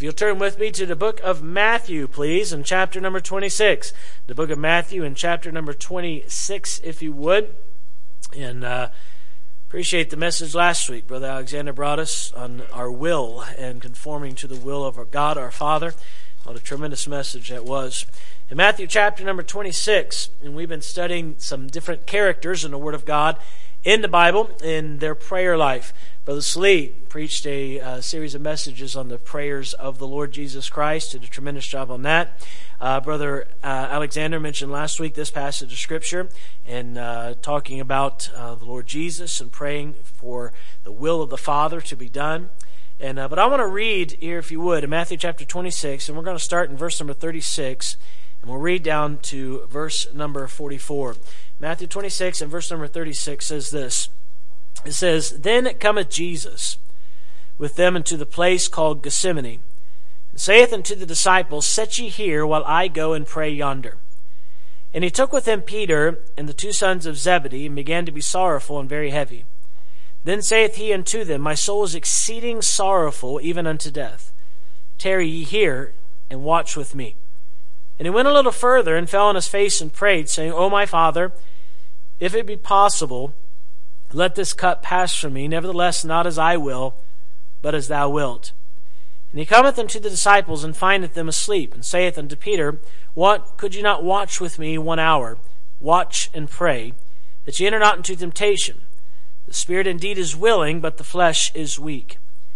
If you'll turn with me to the book of Matthew, please, in chapter number 26. The book of Matthew in chapter number 26, if you would. And appreciate the message last week. Brother Alexander brought us on our will and conforming to the will of our God, our Father. What a tremendous message that was. In Matthew chapter number 26, and we've been studying some different characters in the Word of God in the Bible, in their prayer life. Brother Slee preached a series of messages on the prayers of the Lord Jesus Christ. Did a tremendous job on that. Brother Alexander mentioned last week this passage of Scripture and talking about the Lord Jesus and praying for the will of the Father to be done. And but I want to read here, if you would, in Matthew chapter 26, and we're going to start in verse number 36, and we'll read down to verse number 44. Matthew 26 and verse number 36 says this. It says, Then cometh Jesus with them into the place called Gethsemane, and saith unto the disciples, Set ye here, while I go and pray yonder. And he took with him Peter and the two sons of Zebedee, and began to be sorrowful and very heavy. Then saith he unto them, My soul is exceeding sorrowful, even unto death. Tarry ye here, and watch with me. And he went a little further, and fell on his face, and prayed, saying, O my Father, if it be possible, let this cup pass from me, nevertheless not as I will, but as thou wilt. And he cometh unto the disciples, and findeth them asleep, and saith unto Peter, What, could ye not watch with me 1 hour? Watch and pray, that ye enter not into temptation. The spirit indeed is willing, but the flesh is weak.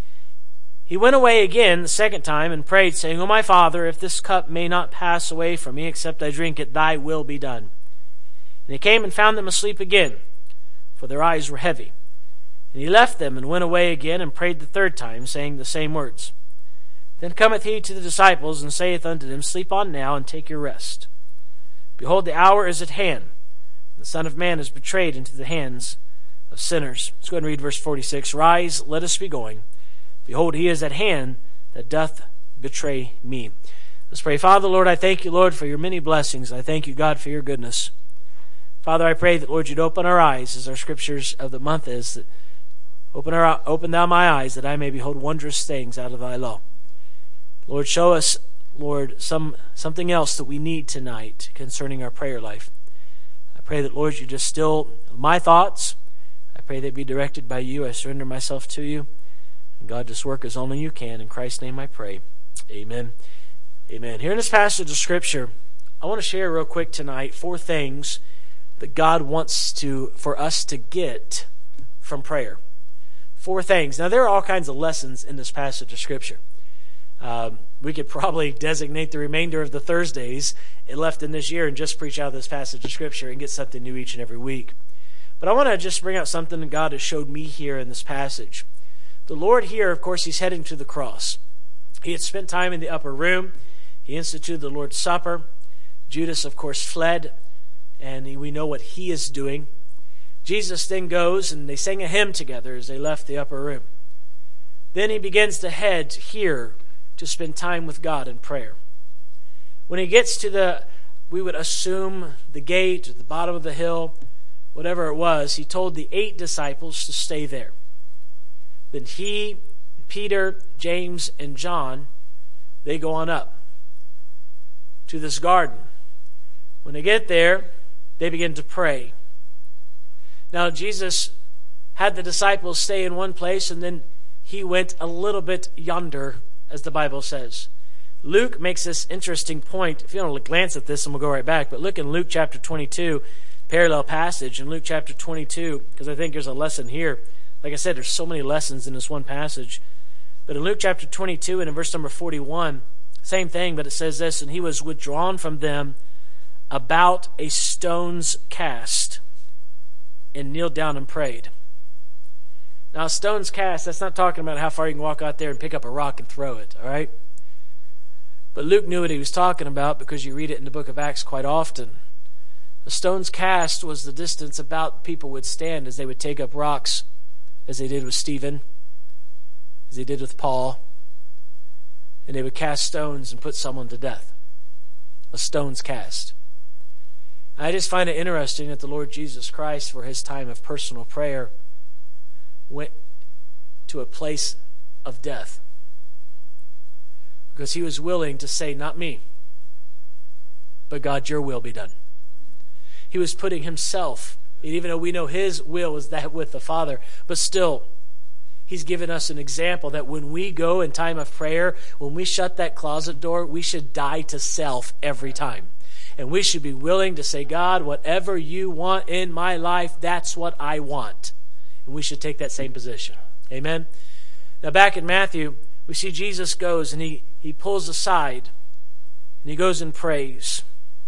He went away again the second time, and prayed, saying, O my Father, if this cup may not pass away from me, except I drink it, thy will be done. And he came and found them asleep again, for their eyes were heavy. And he left them, and went away again, and prayed the third time, saying the same words. Then cometh he to the disciples, and saith unto them, Sleep on now, and take your rest. Behold, the hour is at hand, and the Son of Man is betrayed into the hands of sinners. Let's go ahead and read verse 46. Rise, let us be going. Behold, he is at hand that doth betray me. Let's pray. Father, Lord, I thank you, Lord, for your many blessings. I thank you, God, for your goodness. Father, I pray that, Lord, you'd open our eyes, as our scriptures of the month is, that open thou my eyes, that I may behold wondrous things out of thy law. Lord, show us, Lord, something else that we need tonight concerning our prayer life. I pray that, Lord, you just still my thoughts. I pray they be directed by you. I surrender myself to you. And God, just work as only you can. In Christ's name I pray. Amen. Amen. Here in this passage of Scripture, I want to share real quick tonight 4 things that God wants for us to get from prayer. 4 things. Now, there are all kinds of lessons in this passage of Scripture. We could probably designate the remainder of the Thursdays left in this year and just preach out of this passage of Scripture and get something new each and every week. But I want to just bring out something that God has showed me here in this passage. The Lord here, of course, he's heading to the cross. He had spent time in the upper room. He instituted the Lord's Supper. Judas, of course, fled. And we know what he is doing. Jesus then goes, and they sang a hymn together as they left the upper room. Then he begins to head here to spend time with God in prayer. When he gets to we would assume, the gate, at the bottom of the hill, whatever it was, he told the 8 disciples to stay there. Then he, Peter, James, and John, they go on up to this garden. When they get there, they begin to pray. Now, Jesus had the disciples stay in one place, and then he went a little bit yonder, as the Bible says. Luke makes this interesting point. If you want to glance at this, and we'll go right back, but look in Luke chapter 22, parallel passage in Luke chapter 22, because I think there's a lesson here. Like I said, there's so many lessons in this one passage. But in Luke chapter 22 and in verse number 41, same thing, but it says this, And he was withdrawn from them about a stone's cast, and kneeled down and prayed. Now, a stone's cast, that's not talking about how far you can walk out there and pick up a rock and throw it, all right? But Luke knew what he was talking about because you read it in the book of Acts quite often. A stone's cast was the distance about people would stand as they would take up rocks, as they did with Stephen, as they did with Paul, and they would cast stones and put someone to death. A stone's cast. I just find it interesting that the Lord Jesus Christ, for his time of personal prayer, went to a place of death. Because he was willing to say, not me, but God, your will be done. He was putting himself, even though we know his will was that with the Father, but still, he's given us an example that when we go in time of prayer, when we shut that closet door, we should die to self every time. And we should be willing to say, God, whatever you want in my life, that's what I want. And we should take that same position. Amen? Now back in Matthew, we see Jesus goes and he pulls aside and he goes and prays.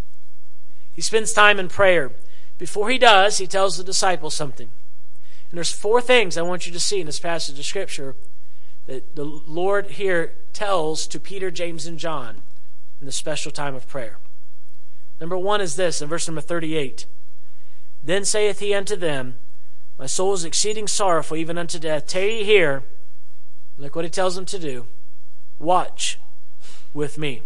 He spends time in prayer. Before he does, he tells the disciples something. And there's 4 things I want you to see in this passage of Scripture that the Lord here tells to Peter, James, and John in the special time of prayer. Number 1 is this, in verse number 38. Then saith he unto them, my soul is exceeding sorrowful, even unto death. Tarry here. Look what he tells them to do. Watch with me.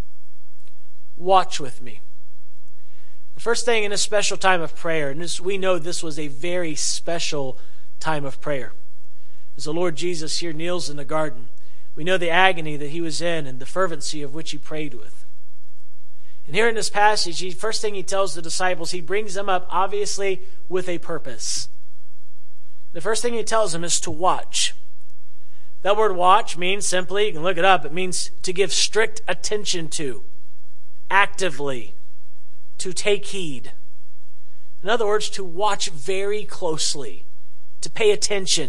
Watch with me. The first thing in a special time of prayer, and we know this was a very special time of prayer. As the Lord Jesus here kneels in the garden, we know the agony that he was in and the fervency of which he prayed with. And here in this passage, the first thing he tells the disciples, he brings them up obviously with a purpose. The first thing he tells them is to watch. That word watch means simply, you can look it up, it means to give strict attention to, actively, to take heed. In other words, to watch very closely, to pay attention.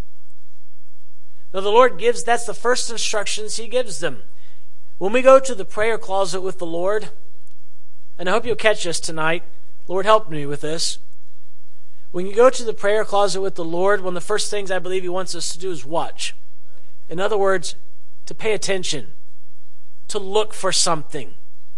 Now the Lord gives, that's the first instructions he gives them. When we go to the prayer closet with the Lord, and I hope you'll catch this tonight, Lord help me with this. When you go to the prayer closet with the Lord, one of the first things I believe he wants us to do is watch. In other words, to pay attention, to look for something.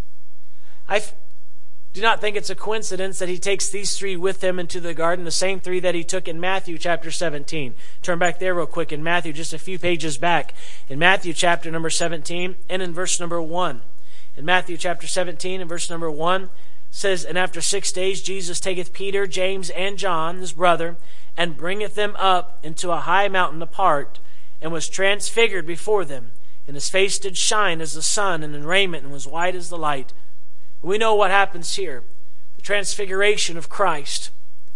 I do not think it's a coincidence that he takes these 3 with him into the garden, the same 3 that he took in Matthew chapter 17. Turn back there real quick in Matthew, just a few pages back. In Matthew chapter number 17 and in verse number 1. In Matthew chapter 17 and verse number 1 says, and after 6 days Jesus taketh Peter, James, and John, his brother, and bringeth them up into a high mountain apart, and was transfigured before them. And his face did shine as the sun, and in raiment, and was white as the light. We know what happens here. The transfiguration of Christ.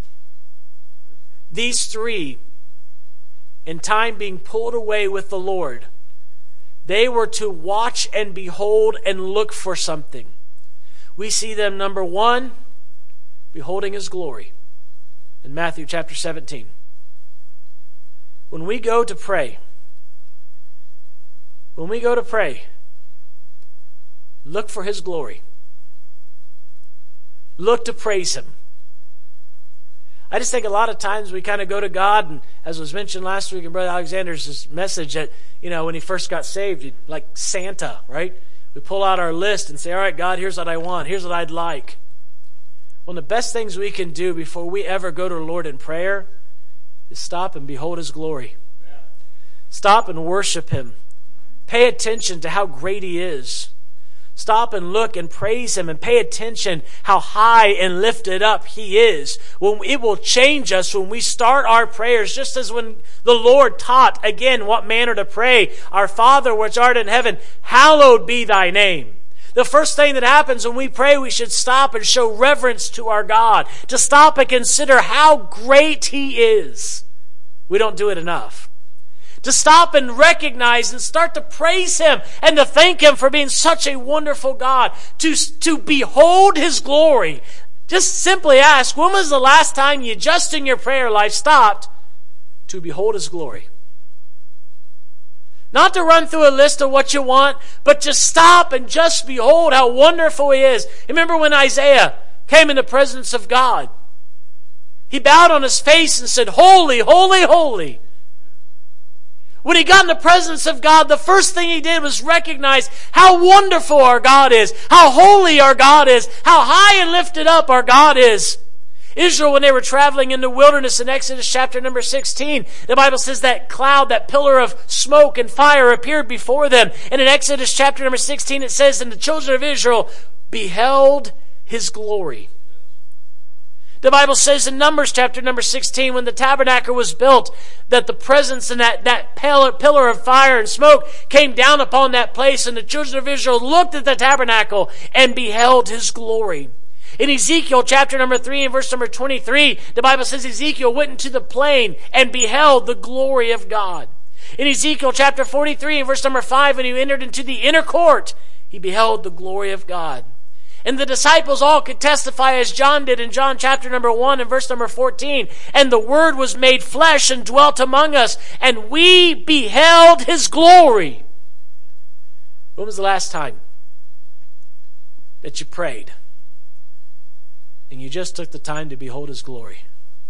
These 3, in time being pulled away with the Lord, they were to watch and behold and look for something. We see them, number 1, beholding his glory in Matthew chapter 17. When we go to pray, look for his glory. Look to praise him. I just think a lot of times we kind of go to God, and as was mentioned last week in Brother Alexander's message, that, when he first got saved, like Santa, right? We pull out our list and say, all right, God, here's what I want. Here's what I'd like. One of the best things we can do before we ever go to the Lord in prayer is stop and behold his glory. Stop and worship him. Pay attention to how great he is. Stop and look and praise him and pay attention how high and lifted up he is. It will change us when we start our prayers, just as when the Lord taught, again, what manner to pray. Our Father which art in heaven, hallowed be thy name. The first thing that happens when we pray, we should stop and show reverence to our God. To stop and consider how great he is. We don't do it enough. To stop and recognize and start to praise him and to thank him for being such a wonderful God. To behold his glory. Just simply ask, when was the last time you just in your prayer life stopped to behold his glory? Not to run through a list of what you want, but to stop and just behold how wonderful he is. Remember when Isaiah came in the presence of God? He bowed on his face and said, holy, holy, holy. When he got in the presence of God, the first thing he did was recognize how wonderful our God is, how holy our God is, how high and lifted up our God is. Israel, when they were traveling in the wilderness in Exodus chapter number 16, the Bible says that cloud, that pillar of smoke and fire appeared before them. And in Exodus chapter number 16, it says, and the children of Israel beheld his glory. The Bible says in Numbers chapter number 16, when the tabernacle was built, that the presence and that pillar of fire and smoke came down upon that place, and the children of Israel looked at the tabernacle and beheld his glory. In Ezekiel chapter number 3 and verse number 23, the Bible says Ezekiel went into the plain and beheld the glory of God. In Ezekiel chapter 43 and verse number 5, when he entered into the inner court, he beheld the glory of God. And the disciples all could testify, as John did in John chapter number 1 and verse number 14. And the Word was made flesh and dwelt among us, and we beheld his glory. When was the last time that you prayed and you just took the time to behold his glory?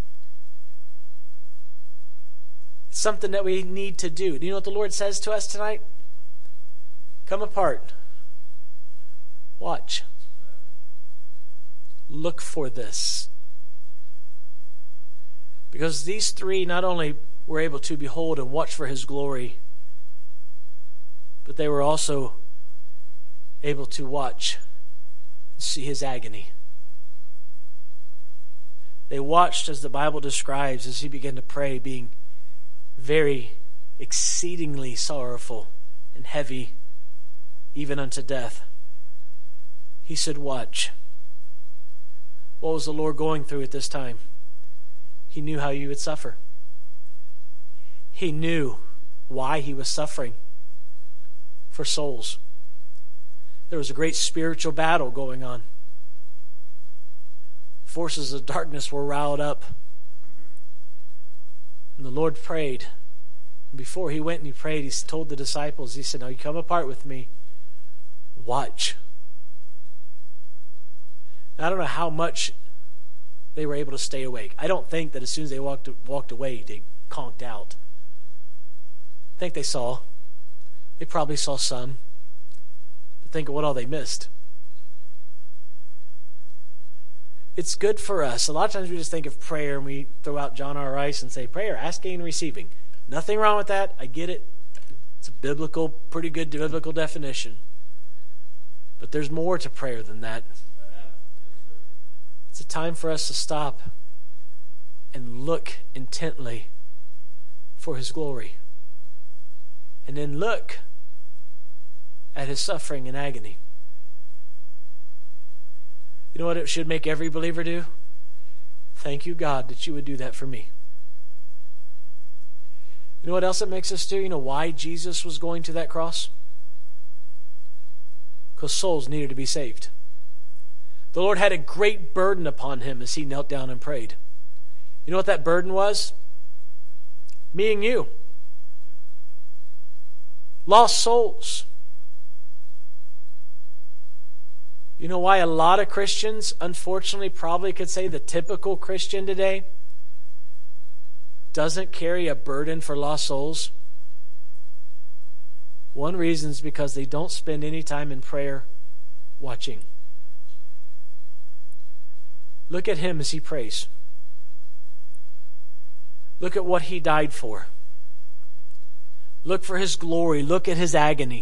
It's something that we need to do. Do you know what the Lord says to us tonight? Come apart. Watch. Look for this. Because these three not only were able to behold and watch for his glory, but they were also able to watch and see his agony. They watched, as the Bible describes, as he began to pray, being very exceedingly sorrowful and heavy, even unto death. He said, watch. What was the Lord going through at this time? He knew how you would suffer. He knew why he was suffering. For souls. There was a great spiritual battle going on. Forces of darkness were riled up. And the Lord prayed. And before he went and he prayed, he told the disciples, he said, now you come apart with me. Watch. I don't know how much they were able to stay awake. I don't think that as soon as they walked away, they conked out. I think they saw. They probably saw some. But think of what all they missed. It's good for us. A lot of times we just think of prayer and we throw out John R. Rice and say, prayer, asking and receiving. Nothing wrong with that. I get it. It's a biblical, pretty good biblical definition. But there's more to prayer than that. It's a time for us to stop and look intently for his glory. And then look at his suffering and agony. You know what it should make every believer do? Thank you, God, that you would do that for me. You know what else it makes us do? You know why Jesus was going to that cross? Because souls needed to be saved. The Lord had a great burden upon him as he knelt down and prayed. You know what that burden was? Me and you. Lost souls. You know why a lot of Christians, unfortunately, probably could say the typical Christian today doesn't carry a burden for lost souls? One reason is because they don't spend any time in prayer watching. Look at him as he prays. Look at what he died for. Look for his glory. Look at his agony.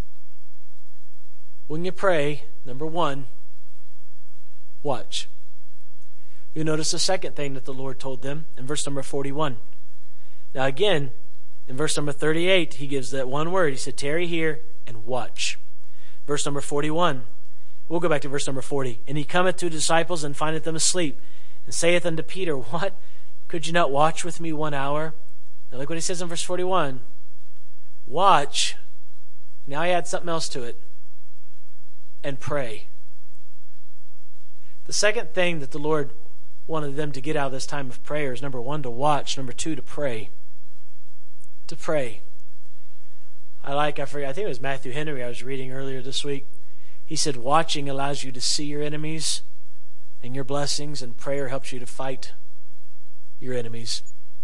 When you pray, number one, watch. You notice the second thing that the Lord told them in verse number 41. Now again, in verse number 38, he gives that one word. He said, tarry here and watch. Verse number 41. We'll go back to verse number 40. And he cometh to the disciples and findeth them asleep, and saith unto Peter, what? Could you not watch with me 1 hour? Now look what he says in verse 41. Watch. Now he adds something else to it. And pray. The second thing that the Lord wanted them to get out of this time of prayer is number one, to watch. Number two, to pray. To pray. I think it was Matthew Henry I was reading earlier this week. He said, watching allows you to see your enemies and your blessings, and prayer helps you to fight your enemies.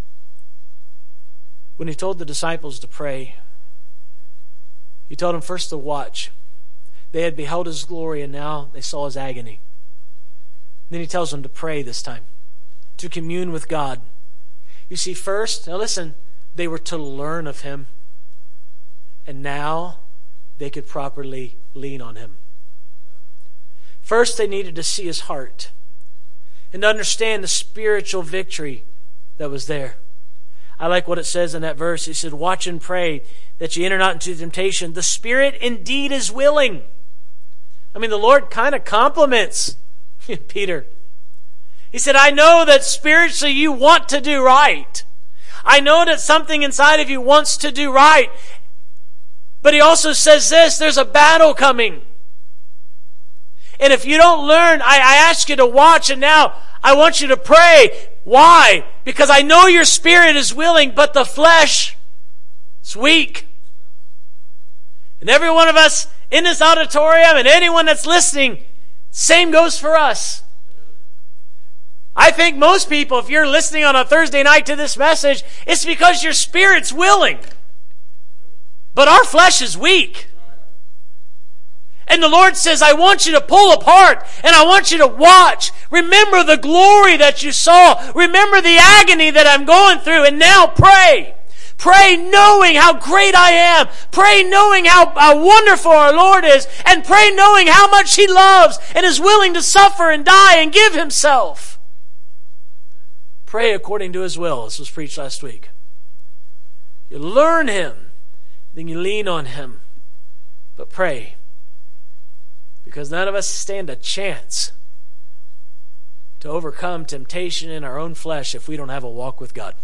When he told the disciples to pray, he told them first to watch. They had beheld his glory, and now they saw his agony. Then he tells them to pray this time, to commune with God. You see, first, now listen, they were to learn of him, and now they could properly lean on him. First, they needed to see his heart. and to understand the spiritual victory that was there. I like what it says in that verse. He said, watch and pray that ye enter not into temptation. The spirit indeed is willing. I mean, the Lord kind of compliments Peter. He said, I know that spiritually you want to do right. I know that something inside of you wants to do right. But he also says this, there's a battle coming. And if you don't learn, I ask you to watch, and now I want you to pray. Why? Because I know your spirit is willing, but the flesh is weak. And every one of us in this auditorium and anyone that's listening, same goes for us. I think most people, if you're listening on a Thursday night to this message, it's because your spirit's willing. But our flesh is weak. And the Lord says, I want you to pull apart and I want you to watch. Remember the glory that you saw. Remember the agony that I'm going through. And now pray. Pray knowing how great I am. Pray knowing how wonderful our Lord is. And pray knowing how much He loves and is willing to suffer and die and give Himself. Pray according to His will. This was preached last week. You learn Him. Then you lean on Him. But pray. Because none of us stand a chance to overcome temptation in our own flesh if we don't have a walk with God.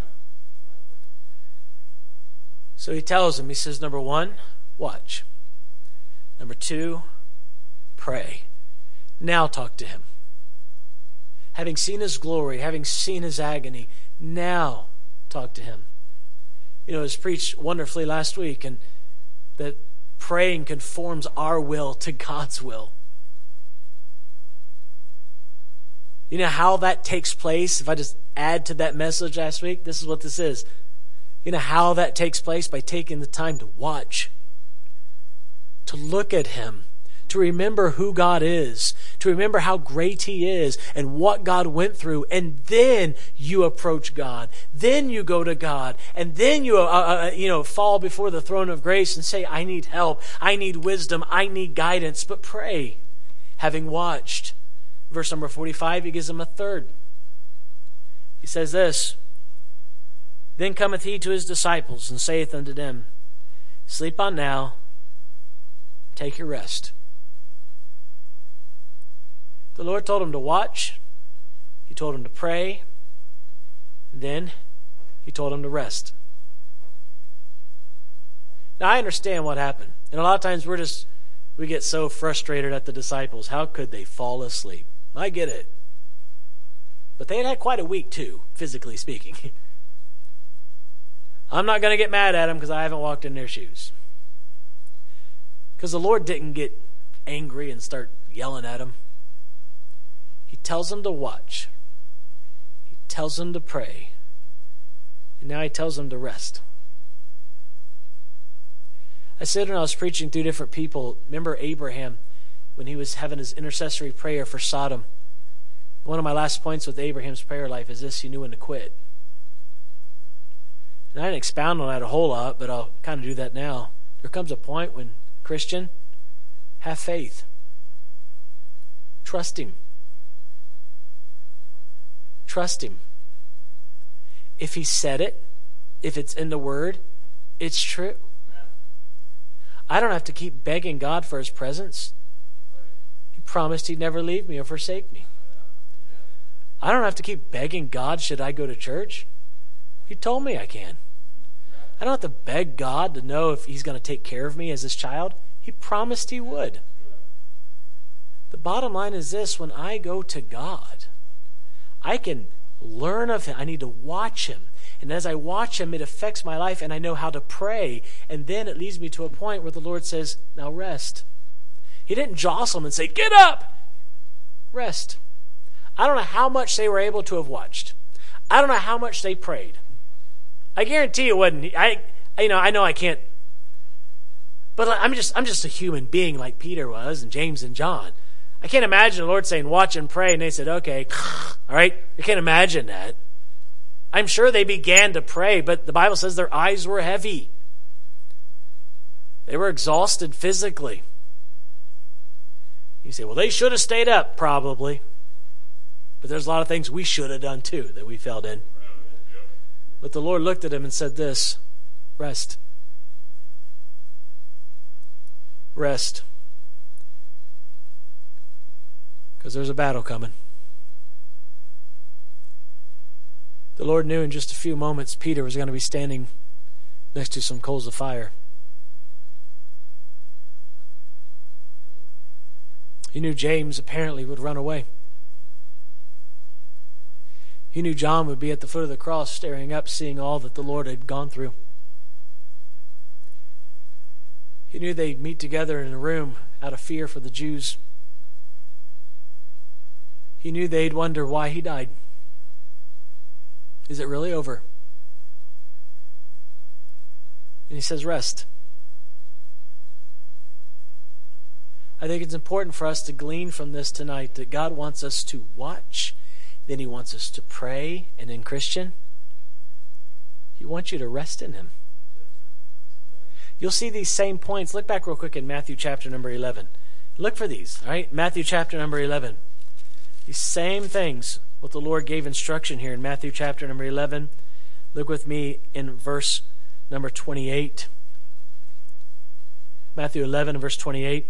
So he tells him, he says, number 1, watch. Number 2, pray. Now talk to Him. Having seen His glory, having seen His agony, now talk to Him. You know, it was preached wonderfully last week, and that praying conforms our will to God's will. You know how that takes place? If I just add to that message last week, this is what this is. You know how that takes place? By taking the time to watch, to look at Him, to remember who God is, to remember how great He is and what God went through, and then you approach God. Then you go to God, and then you fall before the throne of grace and say, I need help, I need wisdom, I need guidance. But pray, having watched. Verse number 45, he gives them a third. He says this, Then cometh he to his disciples and saith unto them, Sleep on now, take your rest. The Lord told him to watch. He told him to pray. And then He told him to rest. Now I understand what happened. And a lot of times we get so frustrated at the disciples. How could they fall asleep? I get it. But they had quite a week too, physically speaking. I'm not going to get mad at them because I haven't walked in their shoes. Because the Lord didn't get angry and start yelling at them. He tells them to watch. He tells them to pray. And now He tells them to rest. I said when I was preaching through different people, remember Abraham when he was having his intercessory prayer for Sodom. One of my last points with Abraham's prayer life is this: he knew when to quit. And I didn't expound on that a whole lot, but I'll kind of do that now. There comes a point when, Christian, have faith. Trust Him. Trust Him. If He said it, if it's in the Word, it's true. I don't have to keep begging God for His presence. He promised He'd never leave me or forsake me. I don't have to keep begging God, should I go to church? He told me I can. I don't have to beg God to know if He's going to take care of me as His child. He promised He would. The bottom line is this: when I go to God, I can learn of Him. I need to watch Him. And as I watch Him, it affects my life, and I know how to pray. And then it leads me to a point where the Lord says, now rest. He didn't jostle them and say, get up! Rest. I don't know how much they were able to have watched. I don't know how much they prayed. I guarantee it wasn't. I know I can't. But I'm just a human being like Peter was, and James and John. I can't imagine the Lord saying, watch and pray, and they said, okay, all right. I can't imagine that. I'm sure they began to pray, but the Bible says their eyes were heavy. They were exhausted physically. You say, well, they should have stayed up, probably. But there's a lot of things we should have done too that we failed in. But the Lord looked at him and said this, rest. Rest. Because there's a battle coming. The Lord knew in just a few moments Peter was going to be standing next to some coals of fire. He knew James apparently would run away. He knew John would be at the foot of the cross staring up, seeing all that the Lord had gone through. He knew they'd meet together in a room out of fear for the Jews. He knew they'd wonder why he died. Is it really over? And he says, rest. I think it's important for us to glean from this tonight that God wants us to watch, then he wants us to pray, and in Christian, he wants you to rest in him. You'll see these same points. Look back real quick in Matthew chapter number 11. Look for these, all right? Matthew chapter number 11. These same things, what the Lord gave instruction here in Matthew chapter number 11. Look with me in verse number 28. Matthew 11 verse 28.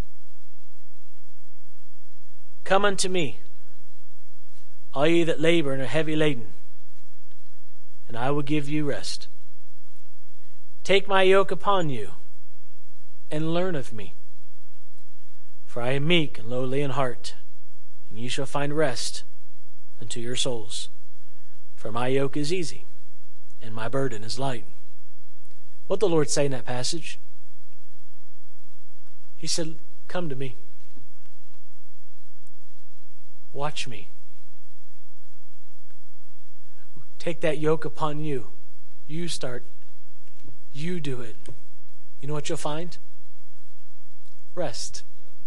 Come unto me, all ye that labor and are heavy laden, and I will give you rest. Take my yoke upon you, and learn of me. For I am meek and lowly in heart, and ye shall find rest unto your souls. For my yoke is easy, and my burden is light. What the Lord say in that passage? He said, come to me. Watch me. Take that yoke upon you. You start. You do it. You know what you'll find? Rest.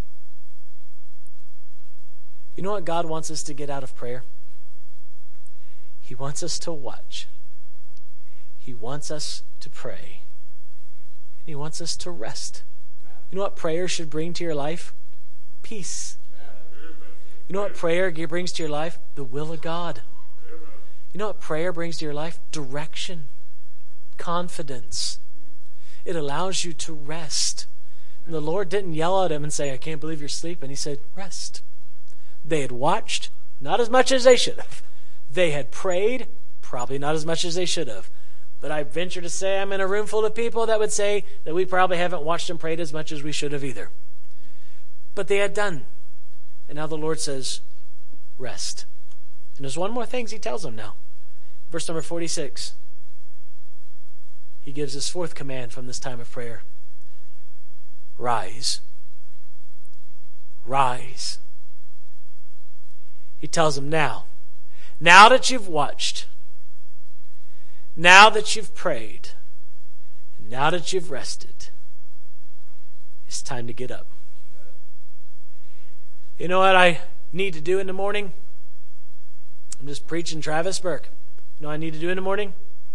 You know what God wants us to get out of prayer? He wants us to watch. He wants us to pray. He wants us to rest. You know what prayer should bring to your life? Peace. You know what prayer brings to your life? The will of God. You know what prayer brings to your life? Direction. Confidence. It allows you to rest. And the Lord didn't yell at him and say, I can't believe you're sleeping. He said, rest. They had watched, not as much as they should have. They had prayed, probably not as much as they should have. But I venture to say I'm in a room full of people that would say that we probably haven't watched and prayed as much as we should have either. But they had done. And now the Lord says, rest. And there's one more thing he tells them now. Verse number 46. He gives his fourth command from this time of prayer. Rise. Rise. He tells them now that you've watched, now that you've prayed, and now that you've rested, it's time to get up. You know what I need to do in the morning? I'm just preaching Travis Burke. You know what I need to do in the morning?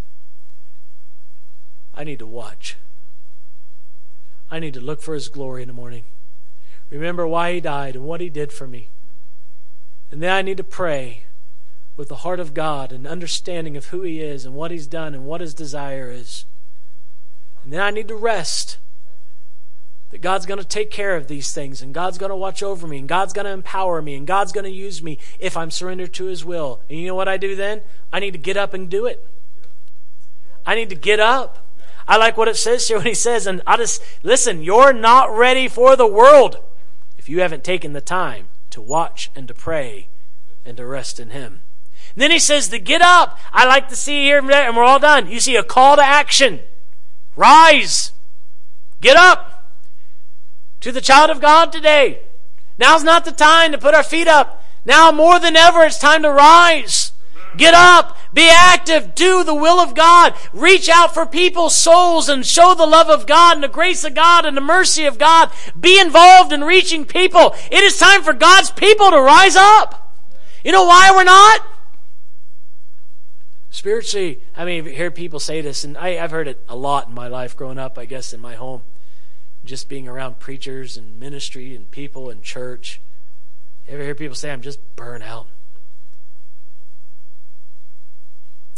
I need to watch. I need to look for his glory in the morning. Remember why he died and what he did for me. And then I need to pray with the heart of God and understanding of who he is and what he's done and what his desire is. And then I need to rest. That God's going to take care of these things, and God's going to watch over me, and God's going to empower me, and God's going to use me if I'm surrendered to his will. And you know what I do then? I need to get up and do it. I need to get up. I like what it says here when he says, and listen, you're not ready for the world if you haven't taken the time to watch and to pray and to rest in him. And then he says to get up. I like to see here, and we're all done. You see a call to action. Rise. Get up. To the child of God today. Now's not the time to put our feet up. Now more than ever, it's time to rise. Get up. Be active. Do the will of God. Reach out for people's souls and show the love of God and the grace of God and the mercy of God. Be involved in reaching people. It is time for God's people to rise up. You know why we're not? Spiritually, I mean, I hear people say this, and I've heard it a lot in my life growing up, I guess, in my home. Just being around preachers and ministry and people and church. You ever hear people say, I'm just burnt out?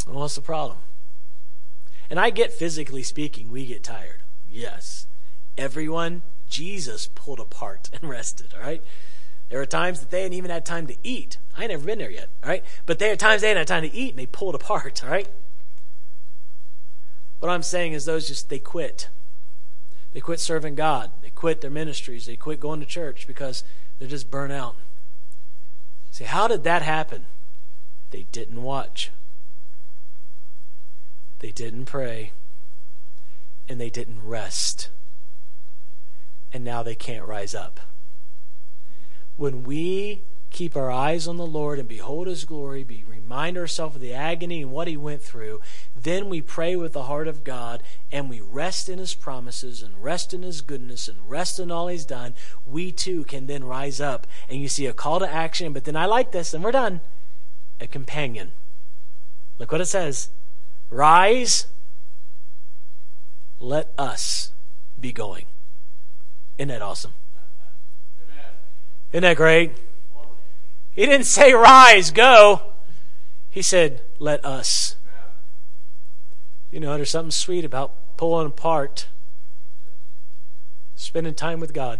Well, what's the problem? And I get, physically speaking, we get tired. Yes. Everyone, Jesus pulled apart and rested, all right? There were times that they hadn't even had time to eat. I ain't never been there yet, all right? But there are times they hadn't had time to eat and they pulled apart, all right? What I'm saying is they quit. They quit serving God. They quit their ministries. They quit going to church because they're just burnt out. See, how did that happen? They didn't watch. They didn't pray. And they didn't rest. And now they can't rise up. When we keep our eyes on the Lord and behold His glory, remind ourselves of the agony and what He went through, then we pray with the heart of God and we rest in His promises and rest in His goodness and rest in all He's done, we too can then rise up. And you see a call to action, but then I like this, and we're done. A companion. Look what it says. Rise, let us be going. Isn't that awesome? Isn't that great? He didn't say rise, go. He said, let us. You know, there's something sweet about pulling apart, spending time with God.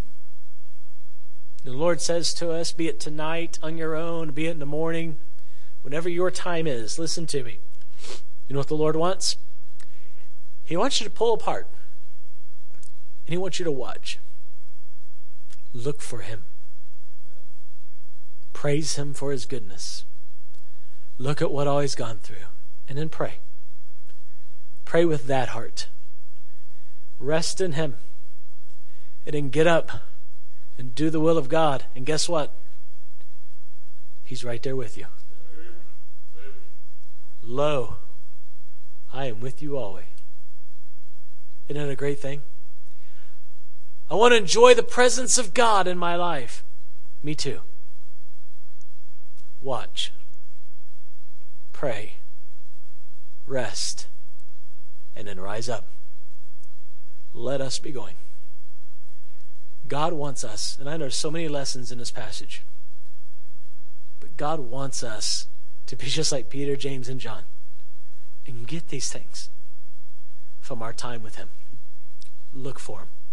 The Lord says to us, be it tonight on your own, be it in the morning, whenever your time is, listen to me. You know what the Lord wants? He wants you to pull apart. And He wants you to watch. Look for Him. Praise Him for His goodness. Look at what all He's gone through. And then pray. Pray with that heart. Rest in Him. And then get up and do the will of God. And guess what? He's right there with you. Lo, I am with you always. Isn't that a great thing? I want to enjoy the presence of God in my life. Me too. Watch. Pray. Rest. And then rise up. Let us be going. God wants us, and I know there's so many lessons in this passage, but God wants us to be just like Peter, James, and John and get these things from our time with Him. Look for Him.